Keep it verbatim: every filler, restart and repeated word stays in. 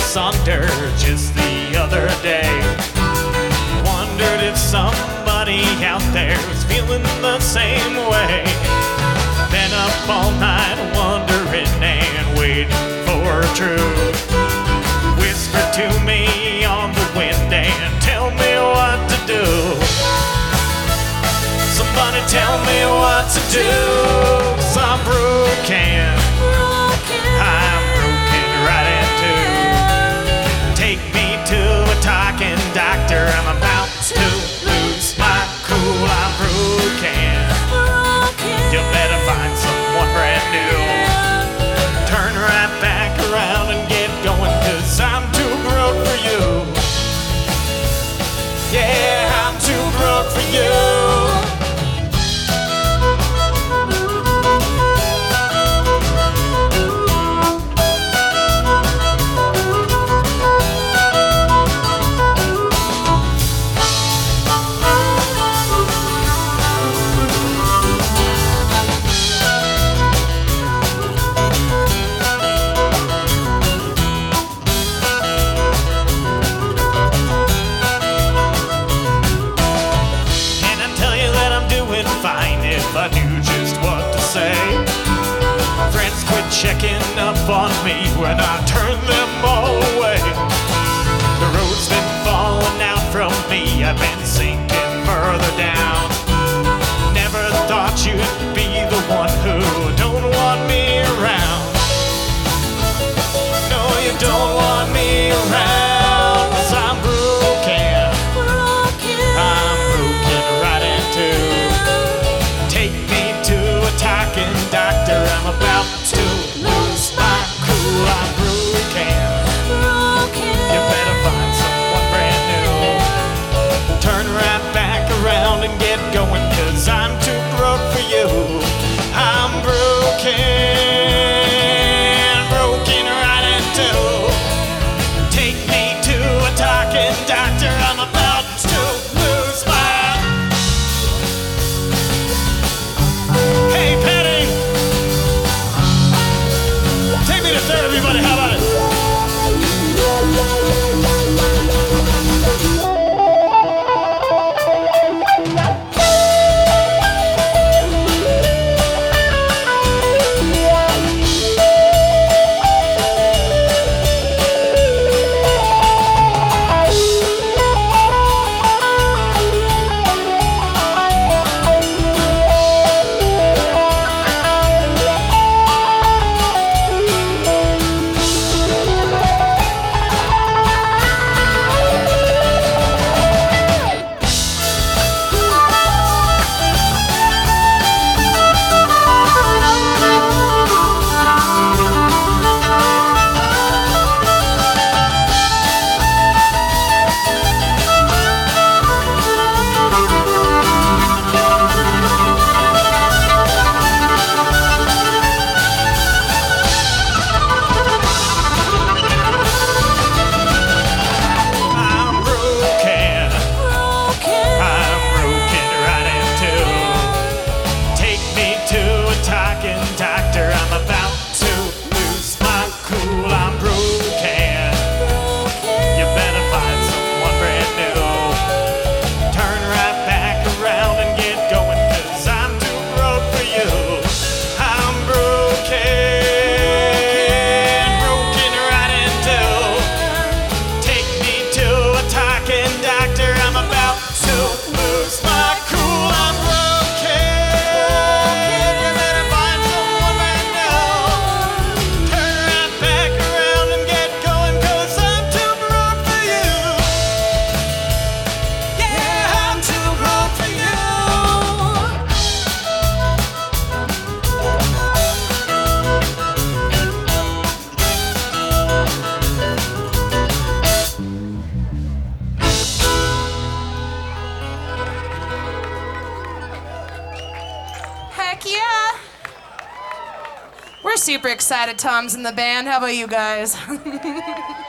asunder just the other day. Wondered if somebody out there was feeling the same way. Been up all night wondering and waiting for truth. Whisper to me on the wind and tell me what to do. Somebody tell me what to do. 'Cause I'm broken. I'm broken right in two. Take me to a talking doctor. I'm about to lose my cool. I'm broken. You better find someone brand new. Turn right back around and get going, 'cause I'm too broke for you. Yeah, I'm too broke for you. Fine if I knew just what to say. Friends quit checking up on me when I turn them all away. The road's been falling out from me, I've been sinking further down. Never thought you'd be the one who don't want me around. No, you don't want me around, 'cause I'm broken. I'm broken right in two. Talking doctor, I'm about to lose my cool. I'm broken. You better find someone brand new. Turn right back around and get going, 'cause I'm too broke for you. I'm broken, broken right in two. Take me to a talking doctor. I'm about to lose my. Hey, Patty! Take me to third, everybody. How about it? We're super excited Tom's in the band. How about you guys?